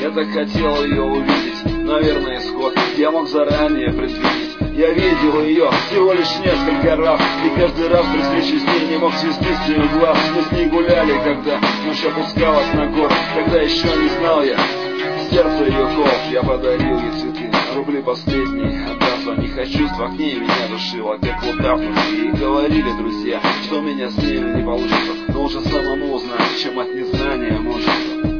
Я так хотел ее увидеть, наверное, исход я мог заранее предвидеть. Я видел ее всего лишь несколько раз, и каждый раз при встрече с ней не мог свести с нее глаз. Мы с ней гуляли, когда ночь опускалась на город, тогда еще не знал я сердце ее ков. Я подарил ей цветы, рубли последние отдав, в них чувствах к ней меня душило, как удавнутые. И говорили друзья, что у меня с ней не получится, но уже самому узнать, чем от незнания мучиться.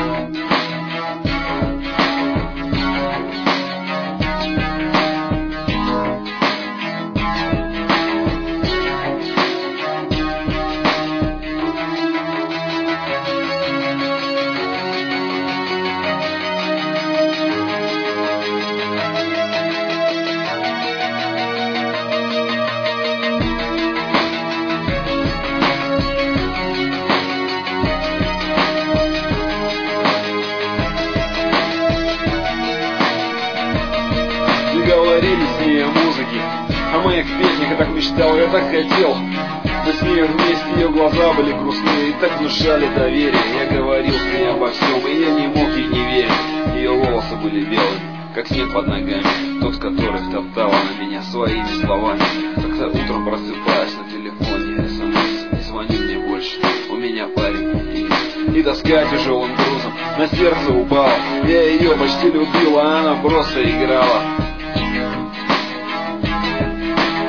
Говорили с ней о музыке, о моих песнях, я так мечтал, я так хотел. Мы с ней вместе, ее глаза были грустные и так внушали доверие. Я говорил с ней обо всем, и я не мог ей не верить. Ее волосы были белыми, как снег под ногами, тот, который топтала на меня своими словами. Когда утром просыпаясь на телефоне, СМС, не звони мне больше, у меня парень. И тоска тяжелым грузом на сердце упала. Я ее почти любил, а она просто играла.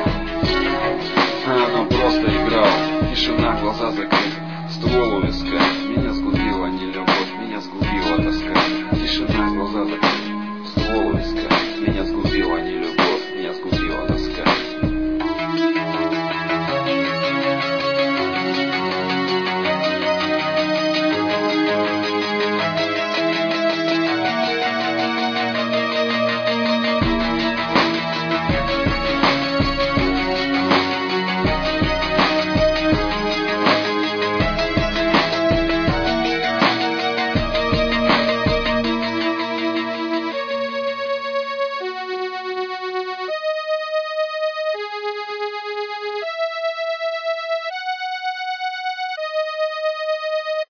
Она просто играла, тишина, глаза закрыты, ствол у виска.